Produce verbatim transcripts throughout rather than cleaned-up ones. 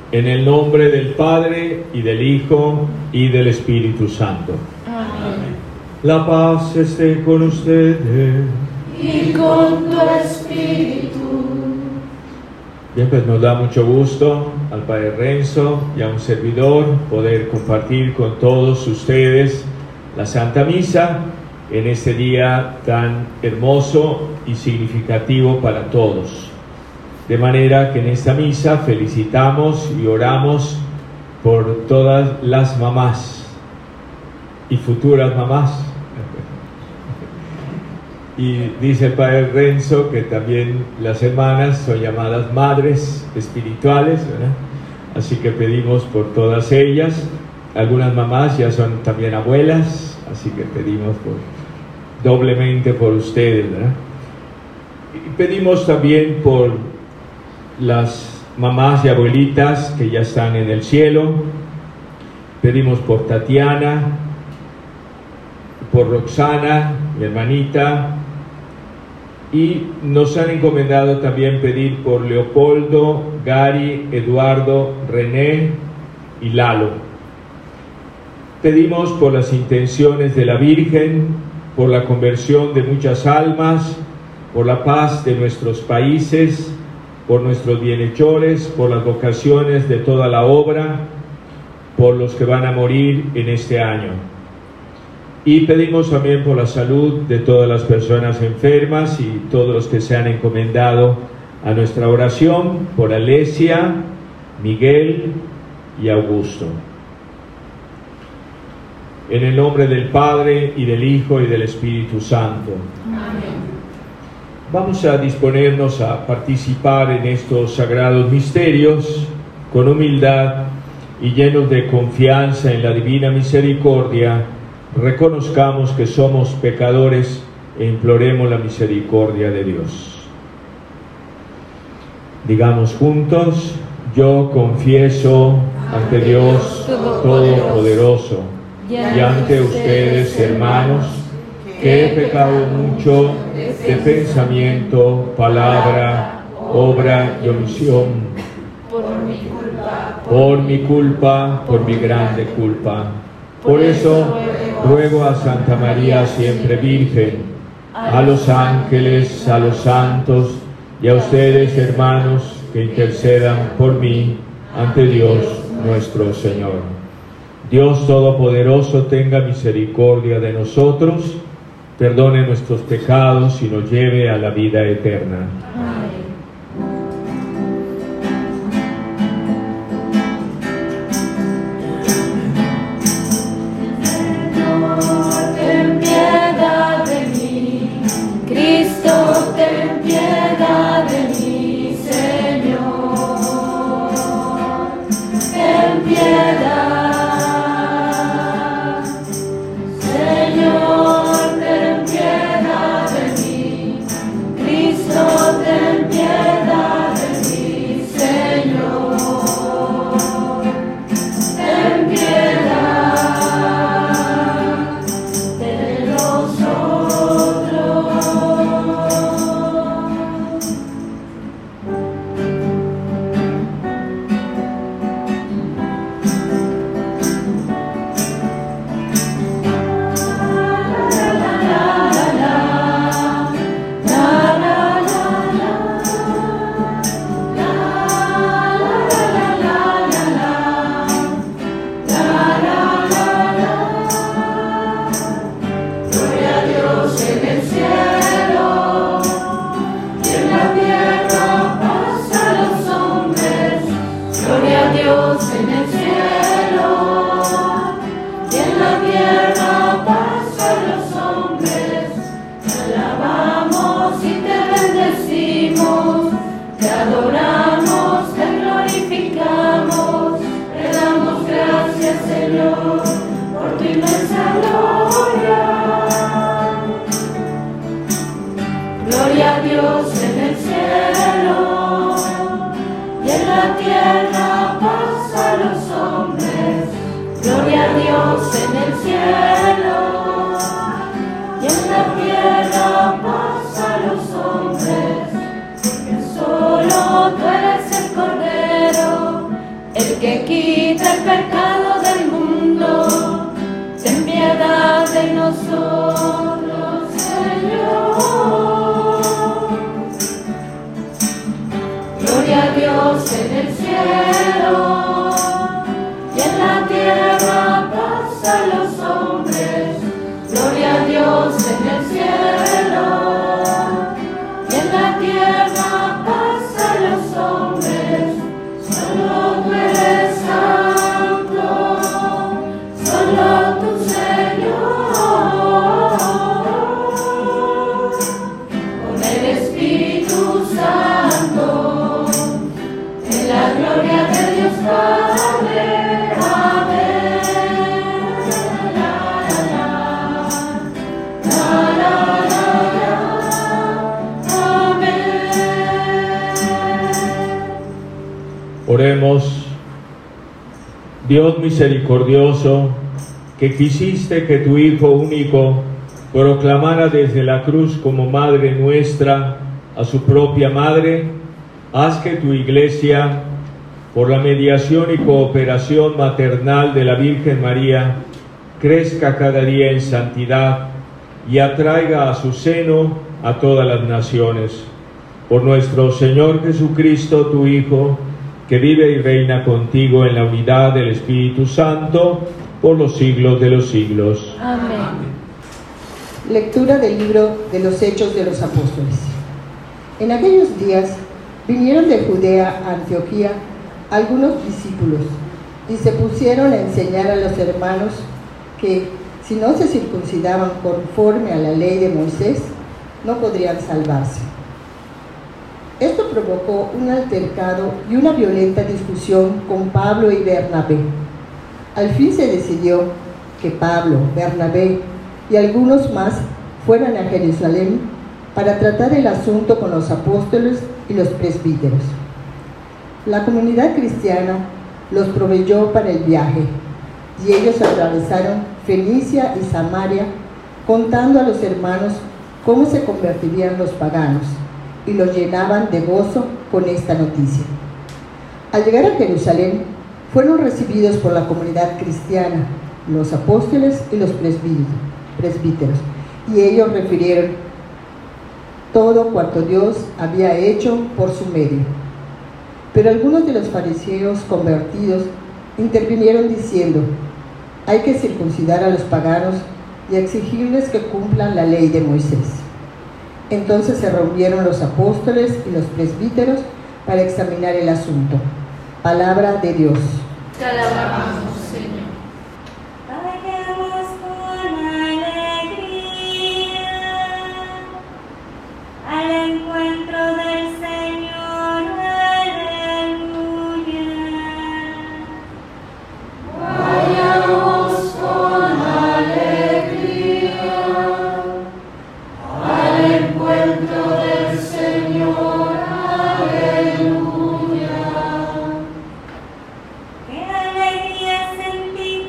En el nombre del Padre, y del Hijo, y del Espíritu Santo. Amén. La paz esté con ustedes. Y con tu espíritu. Bien, pues nos da mucho gusto al Padre Renzo y a un servidor poder compartir con todos ustedes la Santa Misa en este día tan hermoso y significativo para todos. De manera que en esta misa felicitamos y oramos por todas las mamás y futuras mamás. Y dice el Padre Renzo que también las hermanas son llamadas madres espirituales, ¿verdad? Así que pedimos por todas ellas. Algunas mamás ya son también abuelas, así que pedimos por, doblemente por ustedes, ¿verdad? Y pedimos también por las mamás y abuelitas que ya están en el cielo. Pedimos por Tatiana, por Roxana, mi hermanita, y nos han encomendado también pedir por Leopoldo, Gary, Eduardo, René y Lalo. Pedimos por las intenciones de la Virgen, por la conversión de muchas almas, por la paz de nuestros países, por nuestros bienhechores, por las vocaciones de toda la obra, por los que van a morir en este año. Y pedimos también por la salud de todas las personas enfermas y todos los que se han encomendado a nuestra oración, por Alesia, Miguel y Augusto. En el nombre del Padre, y del Hijo, y del Espíritu Santo. Amén. Vamos a disponernos a participar en estos sagrados misterios con humildad y llenos de confianza en la divina misericordia. Reconozcamos que somos pecadores e imploremos la misericordia de Dios. Digamos juntos: yo confieso ante Dios Todopoderoso y ante ustedes, hermanos, que he pecado mucho de pensamiento, palabra, obra y omisión. Por mi culpa. Por mi culpa, por mi grande culpa. Por eso ruego a Santa María siempre Virgen, a los ángeles, a los santos y a ustedes, hermanos, que intercedan por mí ante Dios nuestro Señor. Dios Todopoderoso tenga misericordia de nosotros, perdone nuestros pecados y nos lleve a la vida eterna. Amén. el que quita el pecado del mundo, ten piedad de nosotros, Señor. Gloria a Dios en el cielo, y en la tierra paz a los hombres. Gloria a Dios en el cielo, y en la tierra paz a los hombres. Solo tú eres santo, solo tú, Señor, con el Espíritu Santo, en la gloria de Dios Padre. Amén. La, la, la, la, la, la, la. Amén. Oremos. Dios misericordioso, que quisiste que tu Hijo único proclamara desde la cruz como Madre nuestra a su propia Madre, haz que tu Iglesia, por la mediación y cooperación maternal de la Virgen María, crezca cada día en santidad y atraiga a su seno a todas las naciones. Por nuestro Señor Jesucristo, tu Hijo, que vive y reina contigo en la unidad del Espíritu Santo, por los siglos de los siglos. Amén. Lectura del libro de los Hechos de los Apóstoles. En aquellos días vinieron de Judea a Antioquía algunos discípulos y se pusieron a enseñar a los hermanos que, si no se circuncidaban conforme a la ley de Moisés, no podrían salvarse. Esto provocó un altercado y una violenta discusión con Pablo y Bernabé. Al fin se decidió que Pablo, Bernabé y algunos más fueran a Jerusalén para tratar el asunto con los apóstoles y los presbíteros. La comunidad cristiana los proveyó para el viaje y ellos atravesaron Fenicia y Samaria contando a los hermanos cómo se convertirían los paganos, y los llenaban de gozo con esta noticia. Al llegar a Jerusalén, fueron recibidos por la comunidad cristiana, los apóstoles y los presbíteros, y ellos refirieron todo cuanto Dios había hecho por su medio. Pero algunos de los fariseos convertidos intervinieron diciendo: hay que circuncidar a los paganos y exigirles que cumplan la ley de Moisés. Entonces se reunieron los apóstoles y los presbíteros para examinar el asunto. Palabra de Dios. Te alabamos, Señor. Vayamos con alegría al encuentro del Señor. Aleluya. Vayamos con alegría al encuentro del Señor. Aleluya. Qué alegría sentimos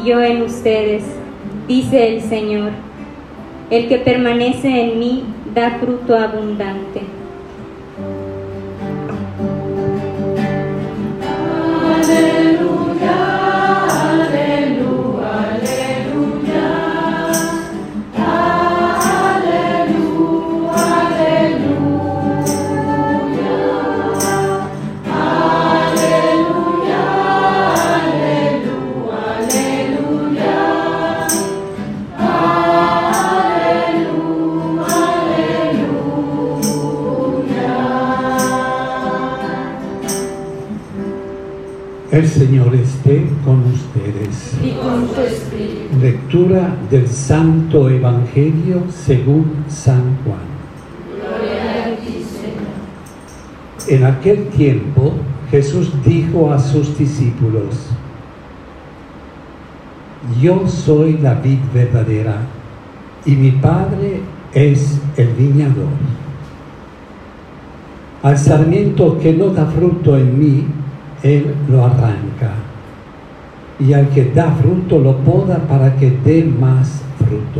yo en ustedes, dice el Señor. El que permanece en mí da fruto abundante. El Señor esté con ustedes. Y con tu espíritu. Lectura del Santo Evangelio según San Juan. Gloria a ti, Señor. En aquel tiempo Jesús dijo a sus discípulos: Yo soy la vid verdadera y mi Padre es el viñador. Al sarmiento que no da fruto en mí, Él lo arranca, y al que da fruto lo poda para que dé más fruto.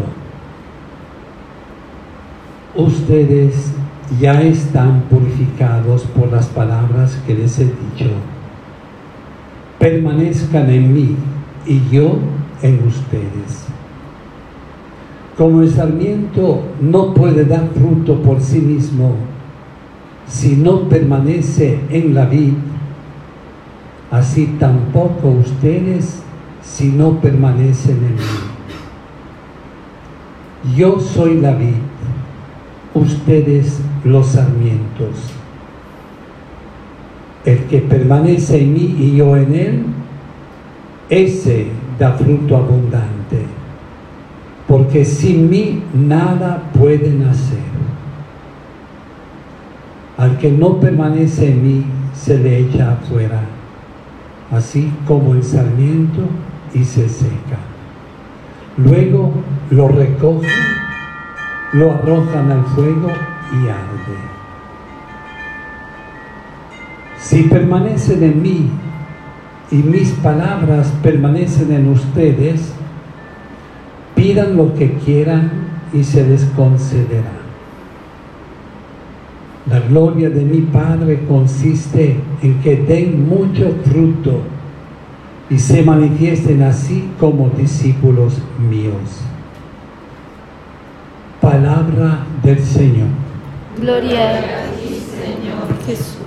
Ustedes ya están purificados por las palabras que les he dicho. Permanezcan en mí y yo en ustedes. Como el sarmiento no puede dar fruto por sí mismo si no permanece en la vid, así tampoco ustedes si no permanecen en mí. Yo soy la vid, ustedes los sarmientos. El que permanece en mí y yo en él, ese da fruto abundante, porque sin mí nada pueden hacer. Al que no permanece en mí, se le echa afuera, así como el sarmiento, y se seca. Luego lo recogen, lo arrojan al fuego y arde. Si permanecen en mí y mis palabras permanecen en ustedes, pidan lo que quieran y se les concederá. La gloria de mi Padre consiste en que den mucho fruto y se manifiesten así como discípulos míos. Palabra del Señor. Gloria a ti, Señor Jesús.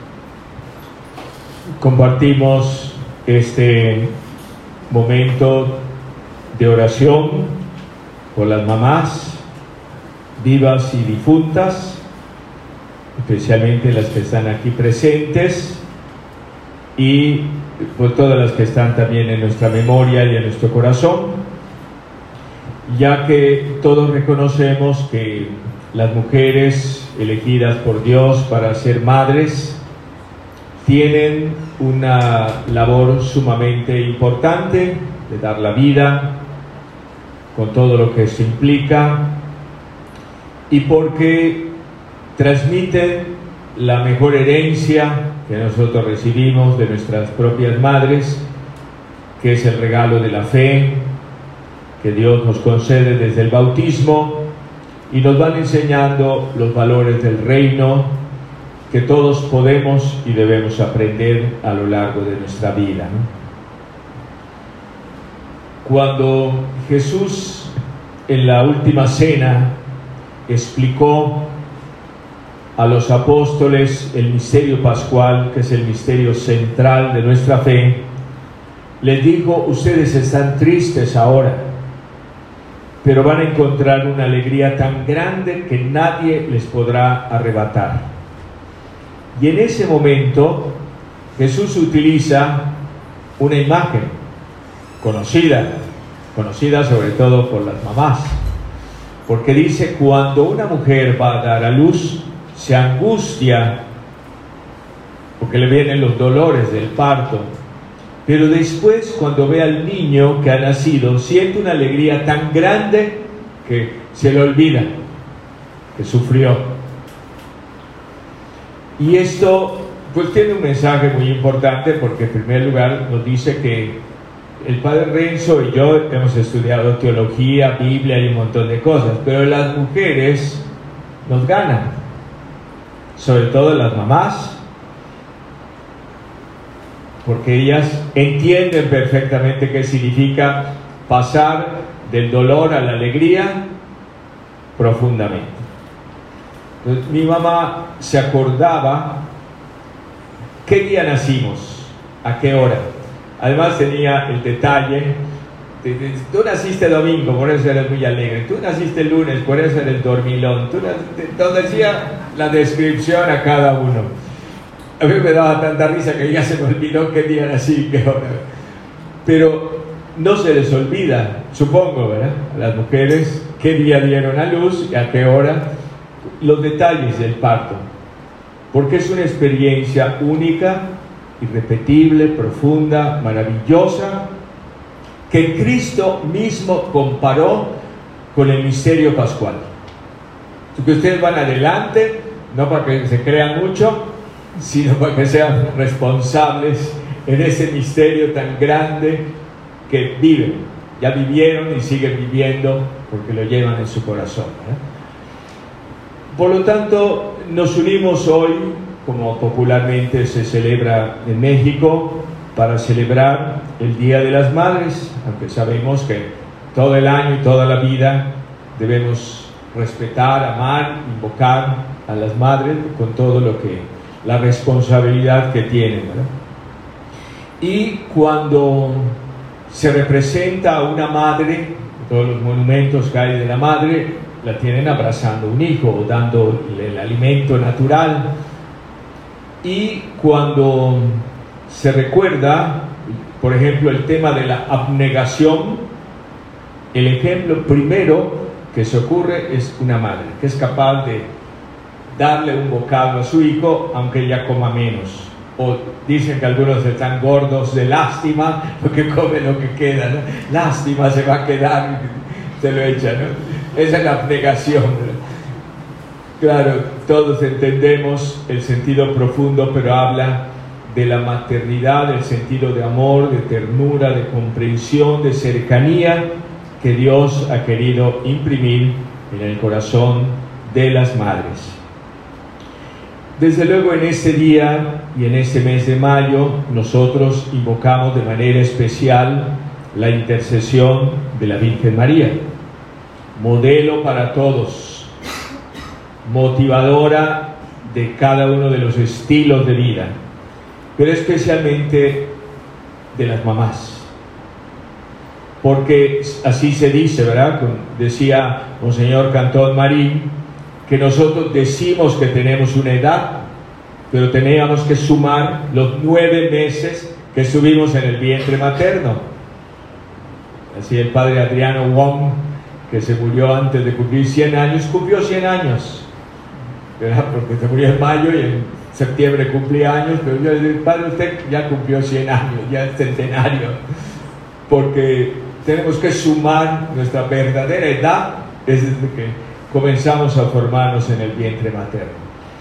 Compartimos este momento de oración por las mamás vivas y difuntas, especialmente las que están aquí presentes, y por todas las que están también en nuestra memoria y en nuestro corazón, ya que todos reconocemos que las mujeres elegidas por Dios para ser madres tienen una labor sumamente importante de dar la vida, con todo lo que eso implica, y porque transmiten la mejor herencia que nosotros recibimos de nuestras propias madres, que es el regalo de la fe que Dios nos concede desde el bautismo, y nos van enseñando los valores del reino que todos podemos y debemos aprender a lo largo de nuestra vida, ¿no? Cuando Jesús en la última cena explicó a los apóstoles el misterio pascual, que es el misterio central de nuestra fe, les dijo: ustedes están tristes ahora, pero van a encontrar una alegría tan grande que nadie les podrá arrebatar. Y en ese momento Jesús utiliza una imagen conocida, conocida sobre todo por las mamás, porque dice: cuando una mujer va a dar a luz, se angustia porque le vienen los dolores del parto, pero después, cuando ve al niño que ha nacido, siente una alegría tan grande que se le olvida que sufrió. Y esto pues tiene un mensaje muy importante, porque en primer lugar nos dice que el padre Renzo y yo hemos estudiado teología, Biblia y un montón de cosas, pero las mujeres nos ganan, sobre todo las mamás, porque ellas entienden perfectamente qué significa pasar del dolor a la alegría profundamente. Entonces, mi mamá se acordaba qué día nacimos, a qué hora. Además tenía el detalle, de, de, tú naciste domingo, por eso eres muy alegre, tú naciste lunes, por eso eres dormilón, tú naciste, entonces decía la descripción a cada uno. A mí me daba tanta risa que ya se me olvidó qué día nací, qué hora. Pero no se les olvida, supongo, ¿verdad? A las mujeres, qué día dieron a luz y a qué hora, los detalles del parto, porque es una experiencia única, irrepetible, profunda, maravillosa, que Cristo mismo comparó con el misterio pascual. Así que ustedes van adelante, no para que se crean mucho, sino para que sean responsables en ese misterio tan grande que viven, ya vivieron y siguen viviendo porque lo llevan en su corazón, ¿eh? Por lo tanto, nos unimos hoy, como popularmente se celebra en México, para celebrar el Día de las Madres, aunque sabemos que todo el año y toda la vida debemos respetar, amar, invocar a las madres con todo lo que, la responsabilidad que tienen, ¿verdad? Y cuando se representa a una madre, todos los monumentos que hay de la madre, la tienen abrazando un hijo o dando el alimento natural. Y cuando se recuerda, por ejemplo, el tema de la abnegación, el ejemplo primero que se ocurre es una madre que es capaz de darle un bocado a su hijo aunque ella coma menos. O dicen que algunos están gordos de lástima porque come lo que queda, ¿no? Lástima, se va a quedar, se lo echa, ¿no? Esa es la abnegación, ¿no? Claro, todos entendemos el sentido profundo, pero habla de la maternidad, del sentido de amor, de ternura, de comprensión, de cercanía que Dios ha querido imprimir en el corazón de las madres. Desde luego, en este día y en este mes de mayo, nosotros invocamos de manera especial la intercesión de la Virgen María, modelo para todos, motivadora de cada uno de los estilos de vida, pero especialmente de las mamás, porque así se dice, ¿verdad? Decía Monseñor Cantón Marín, que nosotros decimos que tenemos una edad, pero teníamos que sumar los nueve meses que estuvimos en el vientre materno. Así el padre Adriano Wong, que se murió antes de cumplir cien años, cumplió cien años, ¿verdad? Porque se murió en mayo y en septiembre cumplía años, pero yo le digo, padre, usted ya cumplió cien años, ya es centenario, porque tenemos que sumar nuestra verdadera edad desde que comenzamos a formarnos en el vientre materno.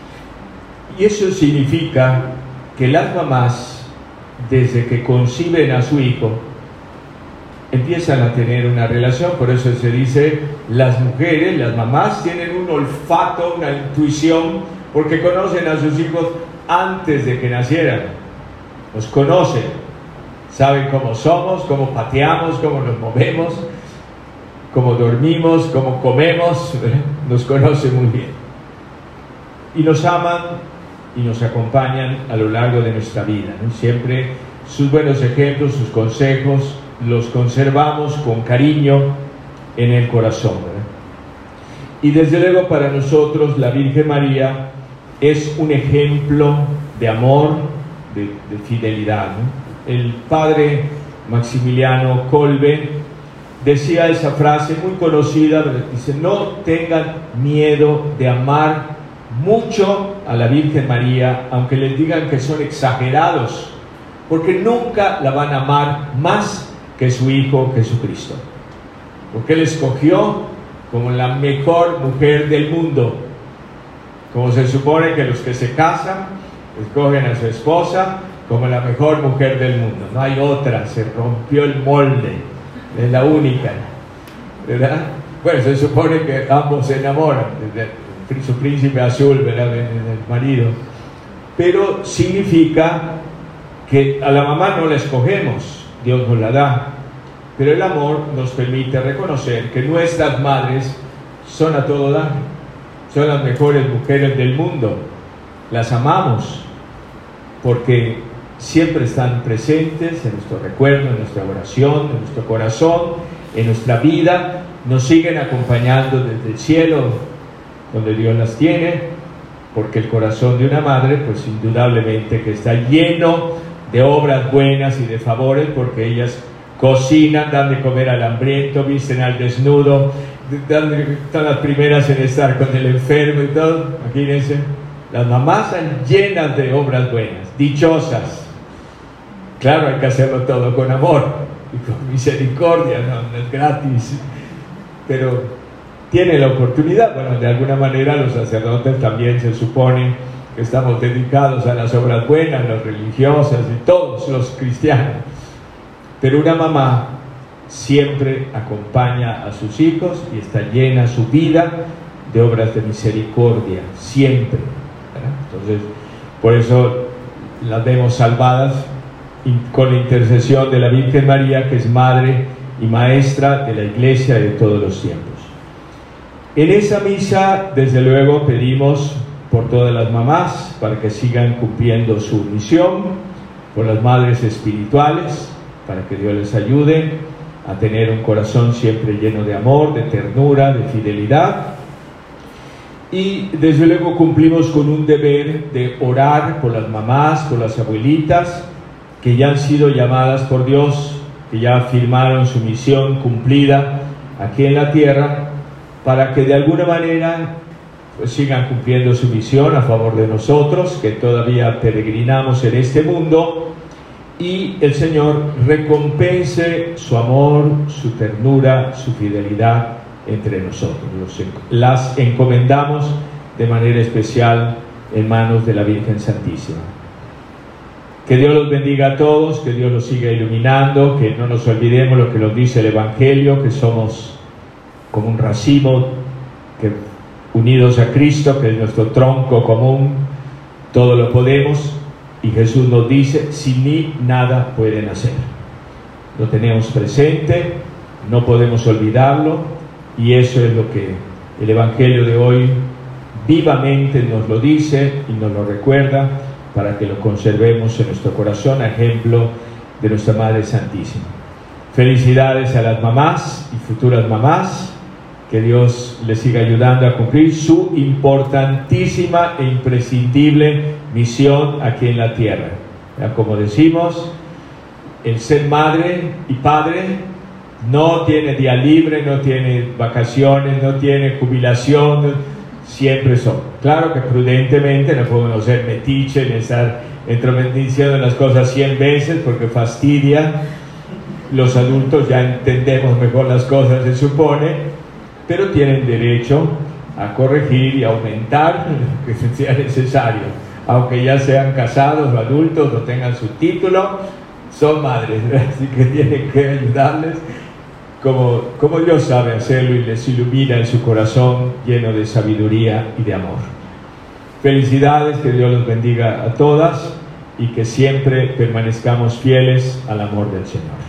Y eso significa que las mamás, desde que conciben a su hijo, empiezan a tener una relación. Por eso se dice, las mujeres, las mamás tienen un olfato, una intuición, porque conocen a sus hijos antes de que nacieran. Los conocen, saben cómo somos, cómo pateamos, cómo nos movemos, cómo dormimos, cómo comemos, nos conocen muy bien. Y nos aman y nos acompañan a lo largo de nuestra vida, ¿no? Siempre sus buenos ejemplos, sus consejos, los conservamos con cariño en el corazón, ¿verdad? Y desde luego para nosotros la Virgen María es un ejemplo de amor, de, de fidelidad, ¿no? El padre Maximiliano Kolbe decía esa frase muy conocida, dice, no tengan miedo de amar mucho a la Virgen María, aunque les digan que son exagerados, porque nunca la van a amar más que su Hijo Jesucristo, porque Él escogió como la mejor mujer del mundo, como se supone que los que se casan escogen a su esposa como la mejor mujer del mundo, no hay otra, se rompió el molde, es la única, ¿verdad? Bueno, se supone que ambos se enamoran, su príncipe azul, ¿verdad?, del marido, pero significa que a la mamá no la escogemos, Dios nos la da, pero el amor nos permite reconocer que nuestras madres son a todo dar, son las mejores mujeres del mundo, las amamos porque siempre están presentes en nuestro recuerdo, en nuestra oración, en nuestro corazón, en nuestra vida, nos siguen acompañando desde el cielo, donde Dios las tiene, porque el corazón de una madre, pues indudablemente que está lleno de obras buenas y de favores, porque ellas cocinan, dan de comer al hambriento, visten al desnudo, dan, están las primeras en estar con el enfermo y todo. Imagínense, las mamás están llenas de obras buenas, dichosas. Claro, hay que hacerlo todo con amor y con misericordia, no, no es gratis, pero tiene la oportunidad. Bueno, de alguna manera los sacerdotes también se supone que estamos dedicados a las obras buenas, las religiosas y todos los cristianos, pero una mamá siempre acompaña a sus hijos y está llena su vida de obras de misericordia, siempre, ¿verdad? Entonces, por eso las vemos salvadas con la intercesión de la Virgen María, que es madre y maestra de la Iglesia de todos los tiempos. En esa misa, desde luego, pedimos por todas las mamás para que sigan cumpliendo su misión, por las madres espirituales, para que Dios les ayude a tener un corazón siempre lleno de amor, de ternura, de fidelidad. Y desde luego cumplimos con un deber de orar por las mamás, por las abuelitas, que ya han sido llamadas por Dios, que ya afirmaron su misión cumplida aquí en la tierra, para que de alguna manera pues sigan cumpliendo su misión a favor de nosotros, que todavía peregrinamos en este mundo, y el Señor recompense su amor, su ternura, su fidelidad entre nosotros. Las encomendamos de manera especial en manos de la Virgen Santísima. Que Dios los bendiga a todos, que Dios los siga iluminando, que no nos olvidemos lo que nos dice el Evangelio, que somos como un racimo, que unidos a Cristo, que es nuestro tronco común, todo lo podemos, y Jesús nos dice, sin mí nada pueden hacer. Lo tenemos presente, no podemos olvidarlo, y eso es lo que el Evangelio de hoy vivamente nos lo dice y nos lo recuerda, para que lo conservemos en nuestro corazón, a ejemplo de nuestra Madre Santísima. Felicidades a las mamás y futuras mamás, que Dios les siga ayudando a cumplir su importantísima e imprescindible misión aquí en la tierra. Ya, como decimos, el ser madre y padre no tiene día libre, no tiene vacaciones, no tiene jubilación, siempre son. Claro que prudentemente, no podemos ser metiche ni estar entrometiendo en las cosas cien veces porque fastidia. Los adultos ya entendemos mejor las cosas, se supone, pero tienen derecho a corregir y aumentar lo que sea necesario, aunque ya sean casados o adultos o tengan su título, son madres, así que tienen que ayudarles como, como Dios sabe hacerlo, y les ilumina en su corazón lleno de sabiduría y de amor. Felicidades, que Dios los bendiga a todas y que siempre permanezcamos fieles al amor del Señor.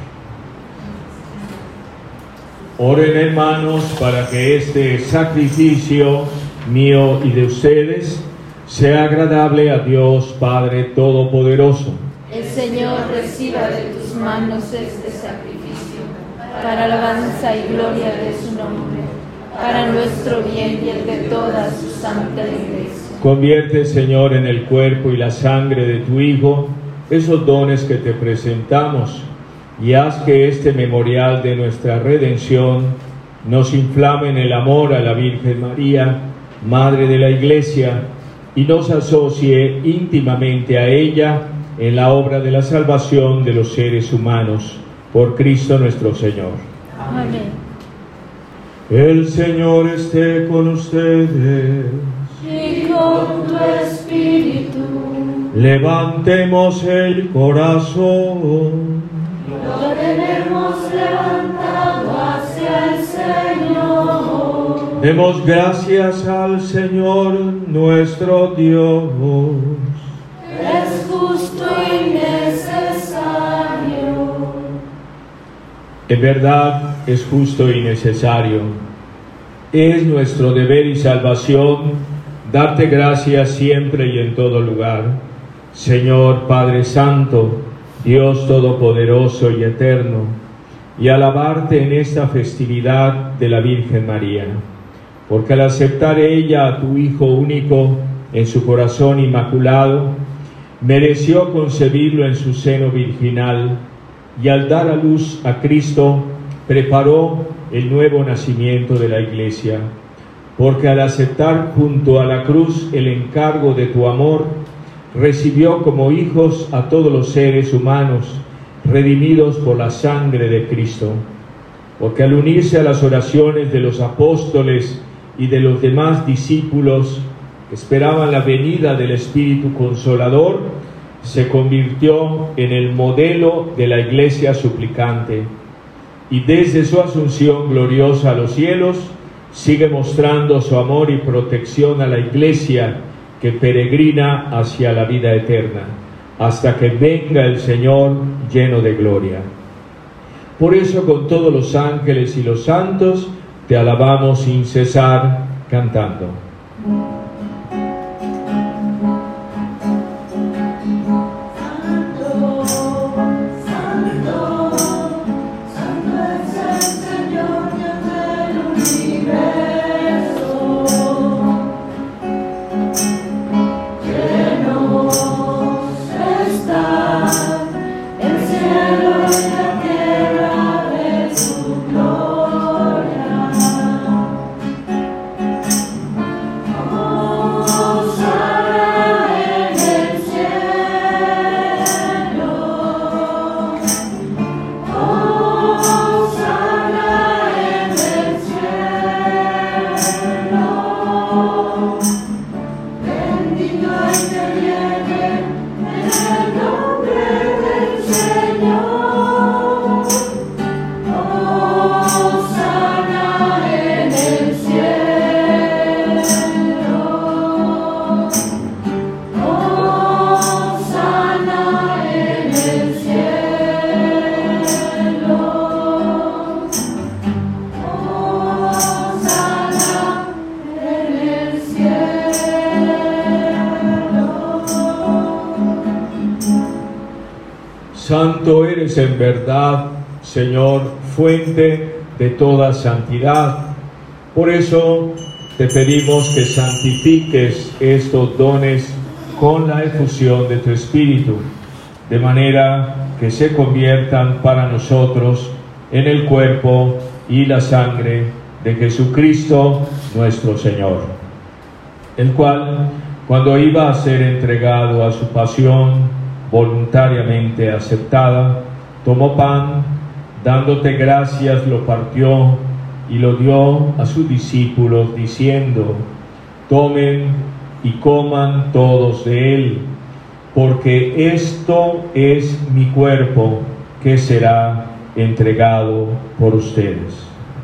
Oren, hermanos, para que este sacrificio mío y de ustedes sea agradable a Dios Padre Todopoderoso. El Señor reciba de tus manos este sacrificio, para alabanza y gloria de su nombre, para nuestro bien y el de toda su santa Iglesia. Convierte, Señor, en el cuerpo y la sangre de tu Hijo esos dones que te presentamos, y haz que este memorial de nuestra redención nos inflame en el amor a la Virgen María, Madre de la Iglesia, y nos asocie íntimamente a ella en la obra de la salvación de los seres humanos, por Cristo nuestro Señor. Amén. El Señor esté con ustedes. Y con tu espíritu. Levantemos el corazón. Lo tenemos levantado hacia el Señor. Demos gracias al Señor nuestro Dios. Es justo y necesario. En verdad es justo y necesario. Es nuestro deber y salvación darte gracias siempre y en todo lugar. Señor Padre Santo, Dios Todopoderoso y Eterno, y alabarte en esta festividad de la Virgen María, porque al aceptar ella a tu Hijo único en su corazón inmaculado, mereció concebirlo en su seno virginal, y al dar a luz a Cristo, preparó el nuevo nacimiento de la Iglesia, porque al aceptar junto a la cruz el encargo de tu amor, recibió como hijos a todos los seres humanos, redimidos por la sangre de Cristo. Porque al unirse a las oraciones de los apóstoles y de los demás discípulos que esperaban la venida del Espíritu Consolador, se convirtió en el modelo de la Iglesia suplicante. Y desde su asunción gloriosa a los cielos, sigue mostrando su amor y protección a la Iglesia que peregrina hacia la vida eterna, hasta que venga el Señor lleno de gloria. Por eso, con todos los ángeles y los santos, te alabamos sin cesar, cantando. Santo eres en verdad, Señor, fuente de toda santidad. Por eso te pedimos que santifiques estos dones con la efusión de tu Espíritu, de manera que se conviertan para nosotros en el cuerpo y la sangre de Jesucristo nuestro Señor, el cual, cuando iba a ser entregado a su pasión voluntariamente aceptada, tomó pan, dándote gracias, lo partió y lo dio a sus discípulos, diciendo: tomen y coman todos de él, porque esto es mi cuerpo que será entregado por ustedes.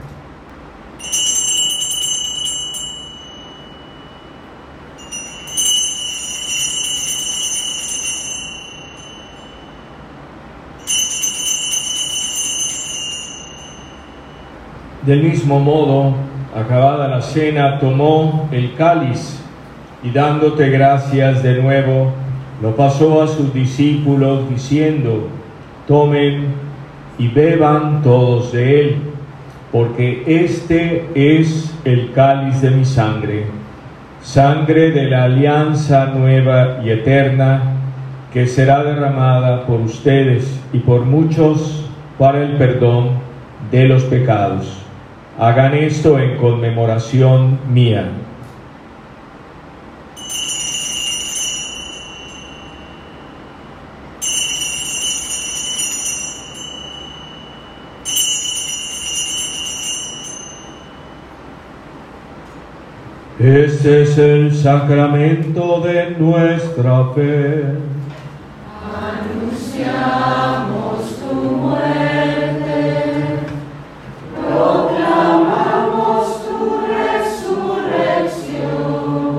Del mismo modo, acabada la cena, tomó el cáliz y dándote gracias de nuevo, lo pasó a sus discípulos diciendo: tomen y beban todos de él, porque este es el cáliz de mi sangre, sangre de la alianza nueva y eterna, que será derramada por ustedes y por muchos para el perdón de los pecados. Hagan esto en conmemoración mía. Este es el sacramento de nuestra fe. Anunciamos tu muerte, proclamamos tu resurrección.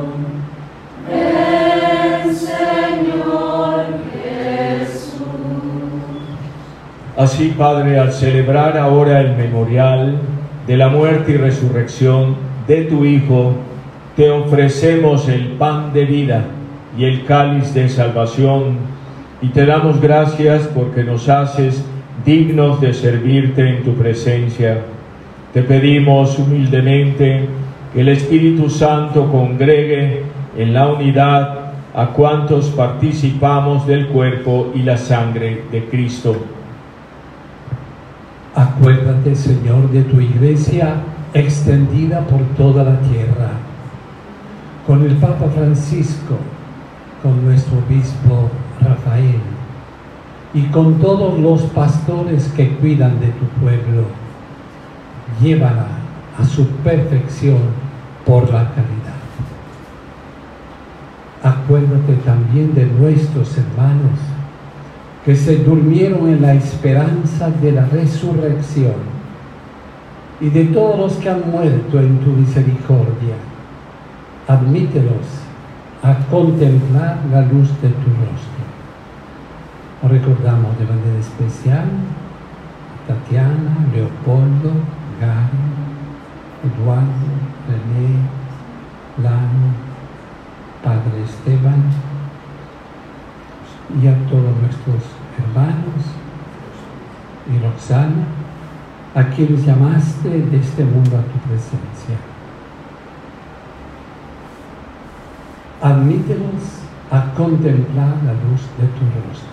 Ven, Señor Jesús. Así, Padre, al celebrar ahora el memorial de la muerte y resurrección de tu Hijo, te ofrecemos el pan de vida y el cáliz de salvación, y te damos gracias porque nos haces dignos de servirte en tu presencia. Te pedimos humildemente que el Espíritu Santo congregue en la unidad a cuantos participamos del cuerpo y la sangre de Cristo. Acuérdate, Señor, de tu Iglesia extendida por toda la tierra, con el Papa Francisco, con nuestro obispo Rafael y con todos los pastores que cuidan de tu pueblo. Llévala a su perfección por la caridad. Acuérdate también de nuestros hermanos que se durmieron en la esperanza de la resurrección, y de todos los que han muerto en tu misericordia. Admítelos a contemplar la luz de tu rostro. Recordamos de manera especial a Tatiana, Leopoldo, Gary, Eduardo, René, Lano, Padre Esteban, y a todos nuestros hermanos y Roxana, a quienes llamaste de este mundo a tu presencia. Admítelos a contemplar la luz de tu rostro.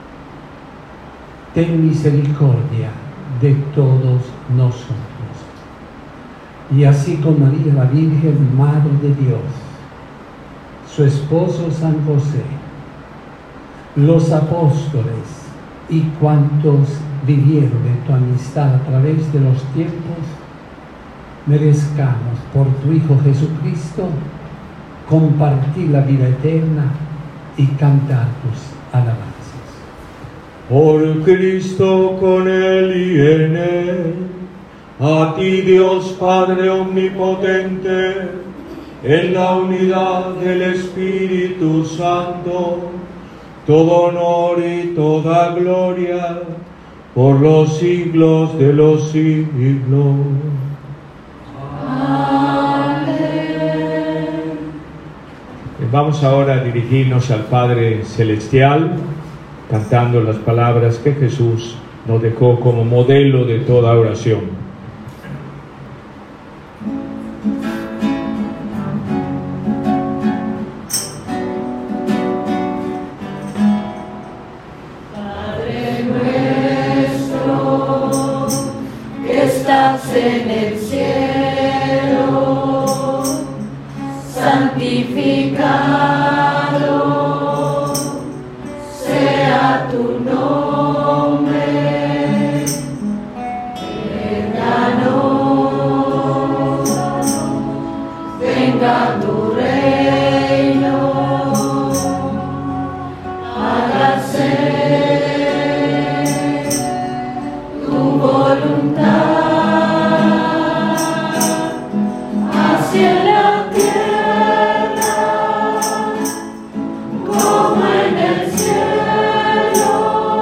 Ten misericordia de todos nosotros. Y así con María la Virgen, Madre de Dios, su esposo San José, los apóstoles y cuantos vivieron en tu amistad a través de los tiempos, merezcamos por tu Hijo Jesucristo compartir la vida eterna y cantar tus alabanzas. Por Cristo, con Él y en Él, a ti, Dios Padre omnipotente, en la unidad del Espíritu Santo, todo honor y toda gloria por los siglos de los siglos. Vamos ahora a dirigirnos al Padre Celestial, cantando las palabras que Jesús nos dejó como modelo de toda oración. Padre nuestro, que estás en el cielo, santificado sea tu nombre, vénganos, venga tu reino, hágase tu voluntad, así en la tierra como en el cielo.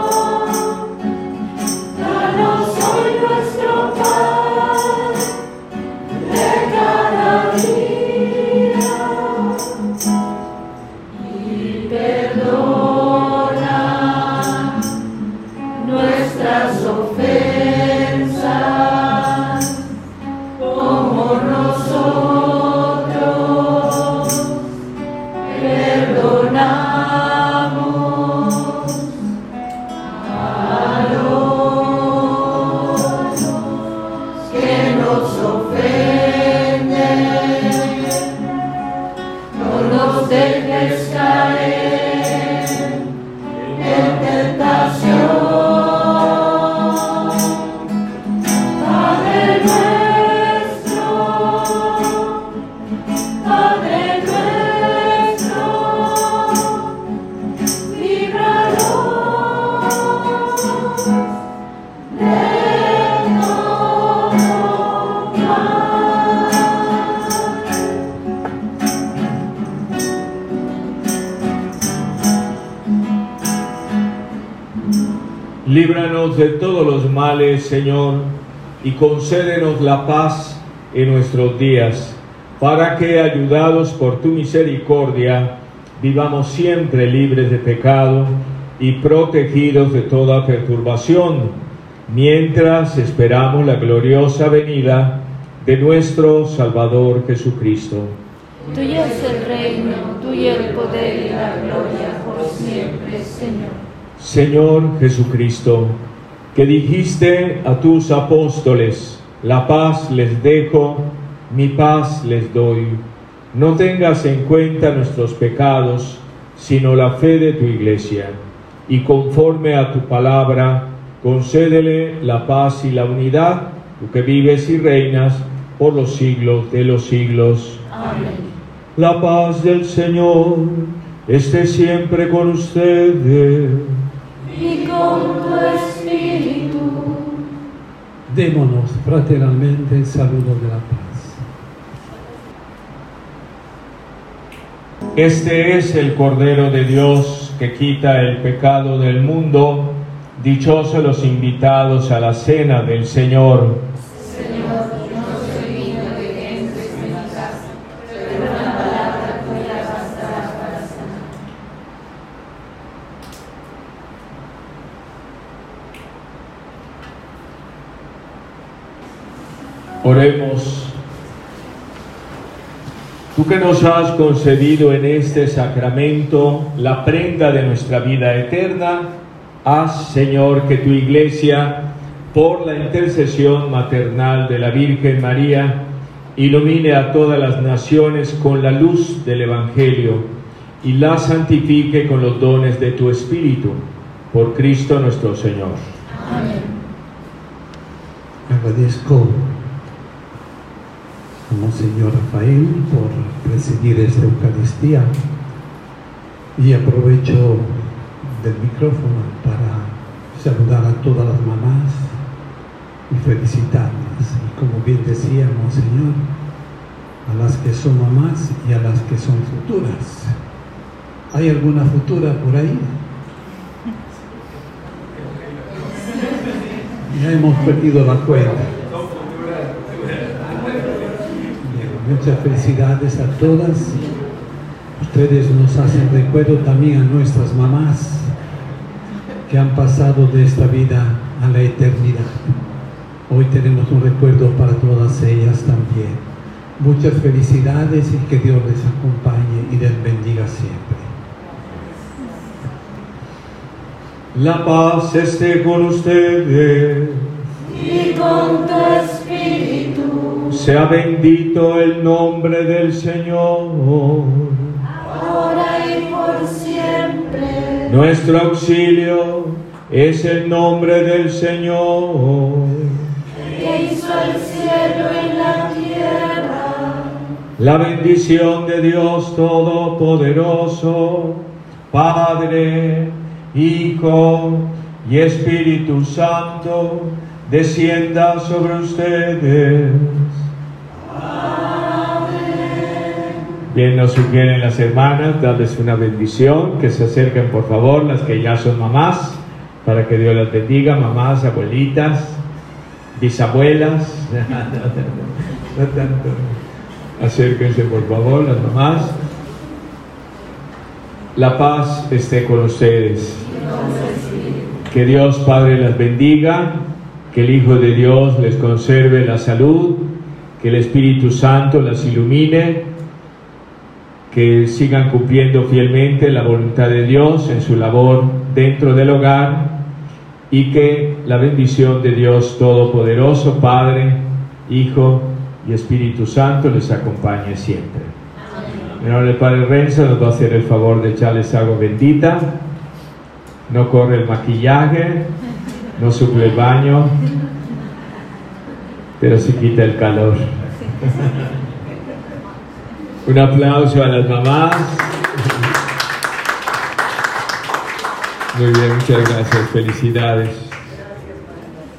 Danos hoy nuestro pan de cada día, y perdona nuestras ofensas como nosotros perdonamos a los que nos ofenden. No nos dejes caer en tentación. Padre nuestro, Líbranos de todos los males, Señor, y concédenos la paz en nuestros días, para que, ayudados por tu misericordia, vivamos siempre libres de pecado y protegidos de toda perturbación, mientras esperamos la gloriosa venida de nuestro Salvador Jesucristo. Tuyo es el reino, tuyo el poder y la gloria por siempre, Señor. Señor Jesucristo, que dijiste a tus apóstoles, la paz les dejo, mi paz les doy. No tengas en cuenta nuestros pecados, sino la fe de tu Iglesia, y conforme a tu palabra, concédele la paz y la unidad, tú que vives y reinas por los siglos de los siglos. Amén. La paz del Señor esté siempre con ustedes. Y con tu espíritu. Démonos fraternalmente el saludo de la paz. Este es el Cordero de Dios que quita el pecado del mundo. Dichosos los invitados a la cena del Señor. Señor, no soy digno de que entres en mi casa, pero una palabra tuya bastará para sanar. Oremos. Tú que nos has concedido en este sacramento la prenda de nuestra vida eterna, haz, Señor, que tu Iglesia, por la intercesión maternal de la Virgen María, ilumine a todas las naciones con la luz del Evangelio y la santifique con los dones de tu Espíritu, por Cristo nuestro Señor. Amén. Agradezco a Monseñor Rafael por presidir esta Eucaristía y aprovecho del micrófono para saludar a todas las mamás y felicitarlas. Y como bien decía Monseñor, a las que son mamás y a las que son futuras. ¿Hay alguna futura por ahí? Ya hemos perdido la cuenta. Muchas felicidades a todas. Ustedes nos hacen recuerdo también a nuestras mamás que han pasado de esta vida a la eternidad. Hoy tenemos un recuerdo para todas ellas también. Muchas felicidades y que Dios les acompañe y les bendiga siempre. La paz esté con ustedes. Y con tu espíritu. Sea bendito el nombre del Señor. Ahora y por siempre. Nuestro auxilio es el nombre del Señor. Que hizo el cielo y la tierra. La bendición de Dios Todopoderoso, Padre, Hijo y Espíritu Santo, descienda sobre ustedes. Amén. Bien, nos sugieren las hermanas darles una bendición, que se acerquen por favor las que ya son mamás, para que Dios las bendiga, mamás, abuelitas, bisabuelas. No tanto. Acérquense por favor las mamás. La paz esté con ustedes. Que Dios Padre las bendiga, que el Hijo de Dios les conserve la salud, que el Espíritu Santo las ilumine, que sigan cumpliendo fielmente la voluntad de Dios en su labor dentro del hogar, y que la bendición de Dios Todopoderoso, Padre, Hijo y Espíritu Santo les acompañe siempre. En nombre del Padre Renzo nos va a hacer el favor de echarles agua bendita. No corre el maquillaje, no suple el baño, pero sí quita el calor. Un aplauso a las mamás. Muy bien, muchas gracias, felicidades.